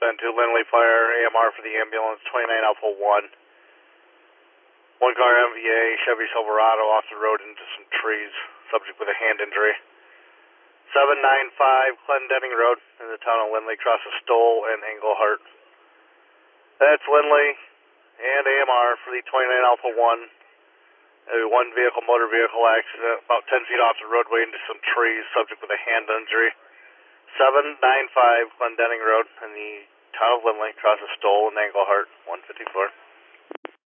10-2 Lindley Fire, AMR for the ambulance, 29 Alpha 1. One car MVA, Chevy Silverado off the road into some trees, subject with a hand injury. 795 Clendenning Road in the town of Lindley, crosses Stoll and Englehart. That's Lindley and AMR for the 29 Alpha 1. A one vehicle motor vehicle accident about 10 feet off the roadway into some trees, subject with a hand injury. 795 Clendenning Road in the town of Lindley, crosses Stoll and Englehart, 154.